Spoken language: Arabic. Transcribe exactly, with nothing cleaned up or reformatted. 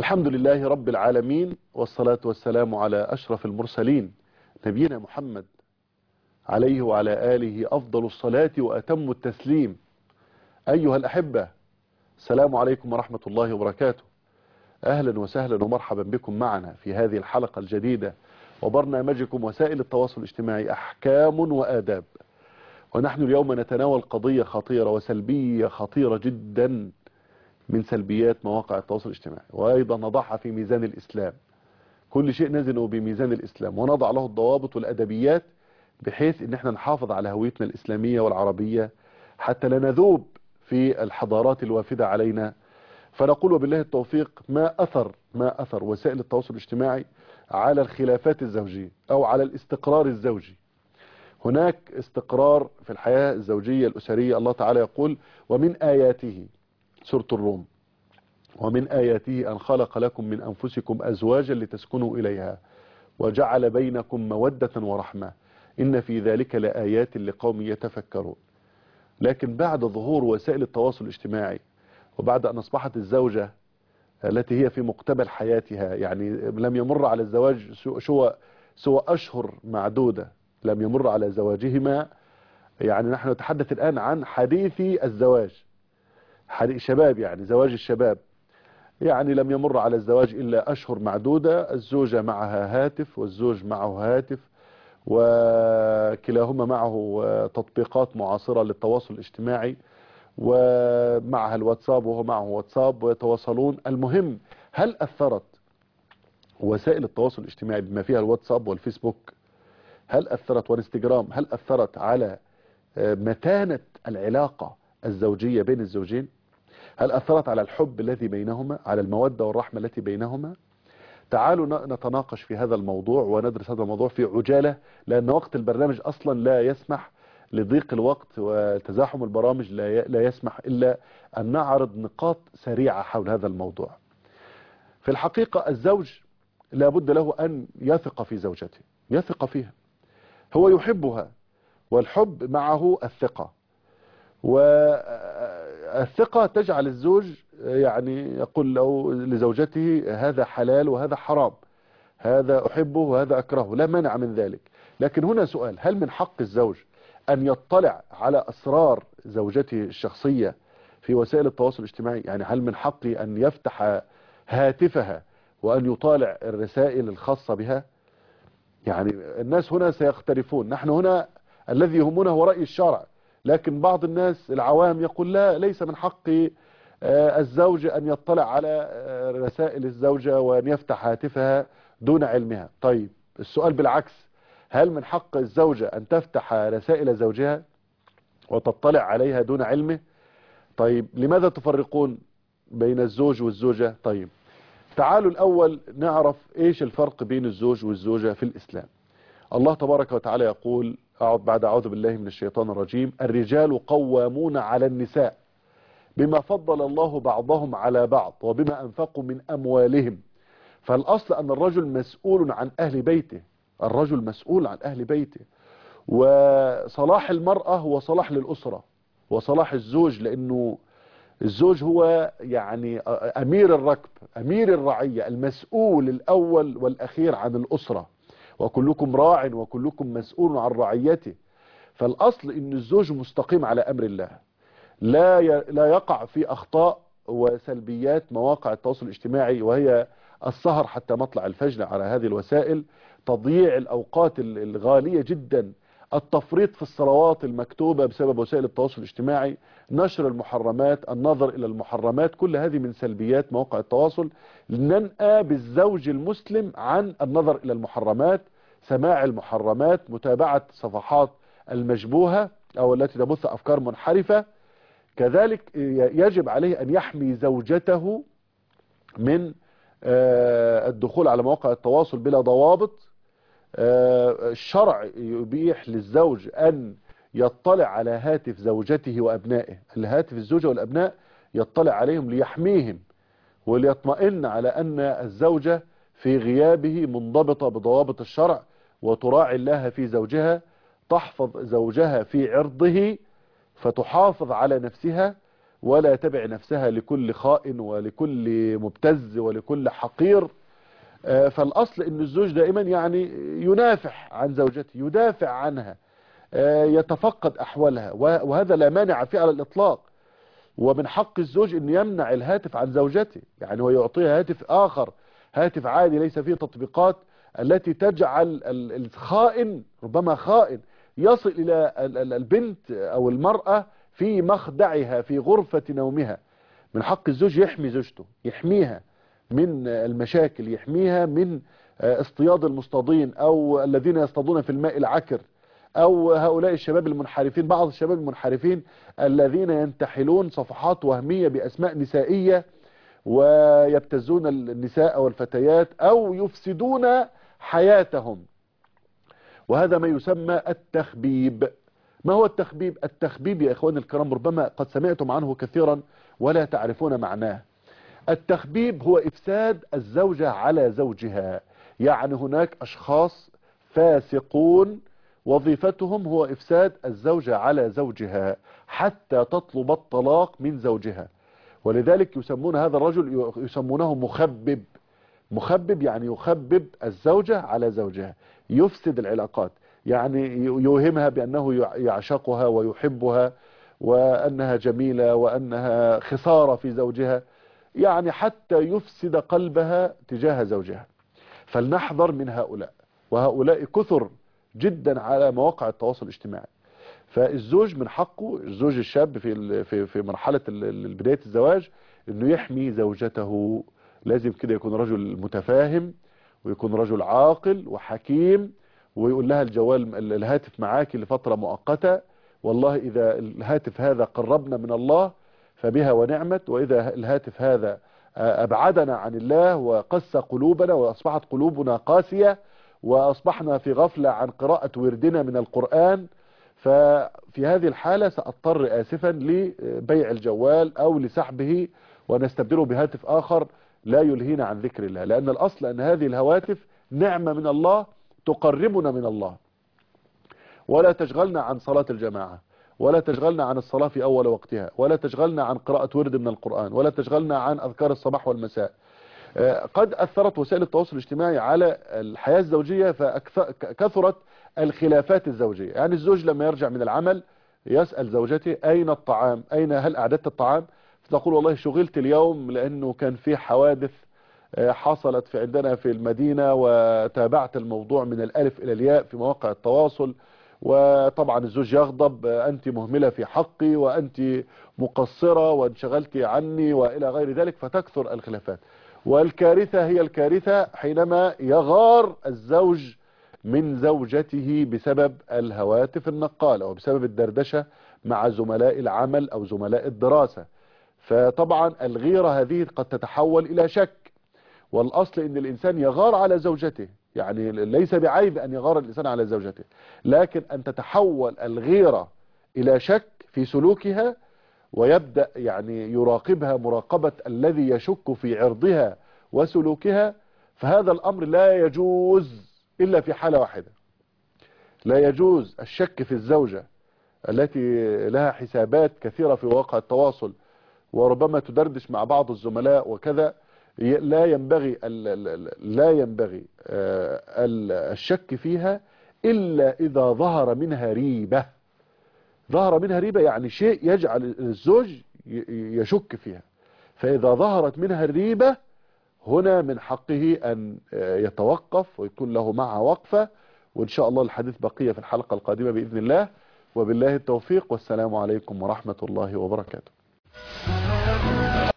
الحمد لله رب العالمين، والصلاة والسلام على أشرف المرسلين نبينا محمد عليه وعلى آله أفضل الصلاة وأتم التسليم. أيها الأحبة، السلام عليكم ورحمة الله وبركاته. أهلا وسهلا ومرحبا بكم معنا في هذه الحلقة الجديدة وبرنامجكم وسائل التواصل الاجتماعي أحكام وآداب. ونحن اليوم نتناول قضية خطيرة وسلبية خطيرة جدا من سلبيات مواقع التواصل الاجتماعي، وأيضا نضعها في ميزان الإسلام. كل شيء نزنه بميزان الإسلام ونضع له الضوابط والأدبيات بحيث ان احنا نحافظ على هويتنا الإسلامية والعربية حتى لا نذوب في الحضارات الوافدة علينا. فنقول وبالله التوفيق: ما أثر ما أثر وسائل التواصل الاجتماعي على الخلافات الزوجية أو على الاستقرار الزوجي؟ هناك استقرار في الحياة الزوجية الأسرية. الله تعالى يقول: ومن آياته، سورة الروم: ومن آياته أن خلق لكم من أنفسكم أزواجا لتسكنوا إليها وجعل بينكم مودة ورحمة إن في ذلك لآيات لقوم يتفكرون. لكن بعد ظهور وسائل التواصل الاجتماعي وبعد أن أصبحت الزوجة التي هي في مقتبل حياتها، يعني لم يمر على الزواج سوى سوى أشهر معدودة، لم يمر على زواجهما، يعني نحن نتحدث الآن عن حديثي الزواج، شباب، يعني زواج الشباب، يعني لم يمر على الزواج إلا أشهر معدودة. الزوجة معها هاتف والزوج معه هاتف، وكلاهما معه تطبيقات معاصرة للتواصل الاجتماعي، ومعها الواتساب وهو معه واتساب، ويتواصلون. المهم، هل أثرت وسائل التواصل الاجتماعي بما فيها الواتساب والفيسبوك، هل أثرت والانستجرام، هل أثرت على متانة العلاقة الزوجية بين الزوجين؟ هل أثرت على الحب الذي بينهما، على المودة والرحمة التي بينهما؟ تعالوا نتناقش في هذا الموضوع وندرس هذا الموضوع في عجالة، لأن وقت البرنامج أصلا لا يسمح، لضيق الوقت وتزاحم البرامج لا يسمح إلا أن نعرض نقاط سريعة حول هذا الموضوع. في الحقيقة الزوج لا بد له أن يثق في زوجته، يثق فيها، هو يحبها، والحب معه الثقة، والثقة تجعل الزوج يعني يقول له لزوجته: هذا حلال وهذا حرام، هذا أحبه وهذا أكرهه، لا مانع من ذلك. لكن هنا سؤال: هل من حق الزوج أن يطلع على أسرار زوجته الشخصية في وسائل التواصل الاجتماعي؟ يعني هل من حقه أن يفتح هاتفها وأن يطالع الرسائل الخاصة بها؟ يعني الناس هنا سيختلفون، نحن هنا الذي يهمنا هو رأي الشرع، لكن بعض الناس العوام يقول: لا، ليس من حق الزوج أن يطلع على رسائل الزوجة وأن يفتح هاتفها دون علمها. طيب السؤال بالعكس: هل من حق الزوجة أن تفتح رسائل زوجها وتطلع عليها دون علمه؟ طيب لماذا تفرقون بين الزوج والزوجة؟ طيب تعالوا الأول نعرف إيش الفرق بين الزوج والزوجة في الإسلام. الله تبارك وتعالى يقول بعد أعوذ بالله من الشيطان الرجيم: الرجال قوامون على النساء بما فضل الله بعضهم على بعض وبما أنفقوا من أموالهم. فالأصل أن الرجل مسؤول عن أهل بيته، الرجل مسؤول عن أهل بيته، وصلاح المرأة هو صلاح للأسرة، وصلاح الزوج، لأنه الزوج هو يعني أمير الركب، أمير الرعية، المسؤول الأول والأخير عن الأسرة، وكلكم راع وكلكم مسؤول عن رعيته. فالأصل أن الزوج مستقيم على أمر الله، لا لا يقع في أخطاء وسلبيات مواقع التواصل الاجتماعي، وهي السهر حتى مطلع الفجر على هذه الوسائل، تضييع الأوقات الغالية جدا، التفريط في الصلوات المكتوبة بسبب وسائل التواصل الاجتماعي، نشر المحرمات، النظر إلى المحرمات، كل هذه من سلبيات مواقع التواصل. ننأى بالزوج المسلم عن النظر إلى المحرمات، سماع المحرمات، متابعة صفحات المشبوهة أو التي تبث أفكار منحرفة. كذلك يجب عليه أن يحمي زوجته من الدخول على مواقع التواصل بلا ضوابط. الشرع يبيح للزوج أن يطلع على هاتف زوجته وأبنائه، الهاتف الزوجة والأبناء يطلع عليهم ليحميهم وليطمئن على أن الزوجة في غيابه منضبطة بضوابط الشرع، وتراعي الله في زوجها، تحفظ زوجها في عرضه فتحافظ على نفسها ولا تبع نفسها لكل خائن ولكل مبتز ولكل حقير. فالأصل أن الزوج دائما يعني ينافح عن زوجته، يدافع عنها، يتفقد أحوالها، وهذا لا مانع فيه على الإطلاق. ومن حق الزوج أن يمنع الهاتف عن زوجته، يعني ويعطيها هاتف آخر، هاتف عادي ليس فيه تطبيقات التي تجعل الخائن، ربما خائن، يصل إلى البنت أو المرأة في مخدعها في غرفة نومها. من حق الزوج يحمي زوجته، يحميها من المشاكل، يحميها من اصطياد المصطادين أو الذين يصطادون في الماء العكر، أو هؤلاء الشباب المنحرفين، بعض الشباب المنحرفين الذين ينتحلون صفحات وهمية بأسماء نسائية ويبتزون النساء والفتيات أو يفسدون حياتهم، وهذا ما يسمى التخبيب. ما هو التخبيب؟ التخبيب يا إخواني الكرام ربما قد سمعتم عنه كثيرا ولا تعرفون معناه. التخبيب هو إفساد الزوجة على زوجها، يعني هناك أشخاص فاسقون وظيفتهم هو إفساد الزوجة على زوجها حتى تطلب الطلاق من زوجها، ولذلك يسمون هذا الرجل يسمونه مخبب. مخبب يعني يخبب الزوجة على زوجها، يفسد العلاقات، يعني يوهمها بأنه يعشقها ويحبها وأنها جميلة وأنها خسارة في زوجها، يعني حتى يفسد قلبها تجاه زوجها. فلنحذر من هؤلاء، وهؤلاء كثر جدا على مواقع التواصل الاجتماعي. فالزوج من حقه، الزوج الشاب في في في مرحلة بداية الزواج، انه يحمي زوجته. لازم كده يكون رجل متفاهم، ويكون رجل عاقل وحكيم، ويقول لها الجوال الهاتف معاك لفترة مؤقتة، والله إذا الهاتف هذا قربنا من الله فبها ونعمت، وإذا الهاتف هذا أبعدنا عن الله وقسى قلوبنا وأصبحت قلوبنا قاسية وأصبحنا في غفلة عن قراءة وردنا من القرآن، ففي هذه الحالة سأضطر آسفا لبيع الجوال أو لسحبه ونستبدله بهاتف آخر لا يلهينا عن ذكر الله، لأن الأصل أن هذه الهواتف نعمة من الله تقربنا من الله، ولا تشغلنا عن صلاة الجماعة، ولا تشغلنا عن الصلاة في أول وقتها، ولا تشغلنا عن قراءة ورد من القرآن، ولا تشغلنا عن أذكار الصباح والمساء. قد أثرت وسائل التواصل الاجتماعي على الحياة الزوجية فكثرت الخلافات الزوجية. يعني الزوج لما يرجع من العمل يسأل زوجته أين الطعام، أين هل أعددت الطعام، فتقول والله شغلت اليوم لأنه كان في حوادث حصلت في عندنا في المدينة وتابعت الموضوع من الألف إلى الياء في مواقع التواصل، وطبعا الزوج يغضب، أنت مهملة في حقي وأنت مقصرة وانشغلت عني وإلى غير ذلك، فتكثر الخلافات. والكارثة هي الكارثة حينما يغار الزوج من زوجته بسبب الهواتف النقالة وبسبب الدردشة مع زملاء العمل أو زملاء الدراسة. فطبعا الغيرة هذه قد تتحول إلى شك، والأصل أن الإنسان يغار على زوجته، يعني ليس بعيب أن يغار الإنسان على زوجته، لكن أن تتحول الغيرة إلى شك في سلوكها ويبدأ يعني يراقبها مراقبة الذي يشك في عرضها وسلوكها، فهذا الأمر لا يجوز إلا في حالة واحدة. لا يجوز الشك في الزوجة التي لها حسابات كثيرة في مواقع التواصل وربما تدردش مع بعض الزملاء وكذا. لا ينبغي لا ينبغي الشك فيها إلا إذا ظهر منها ريبة. ظهر منها ريبة يعني شيء يجعل الزوج يشك فيها، فإذا ظهرت منها الريبة هنا من حقه أن يتوقف ويكون له معها وقفة. وإن شاء الله الحديث بقية في الحلقة القادمة بإذن الله، وبالله التوفيق، والسلام عليكم ورحمة الله وبركاته.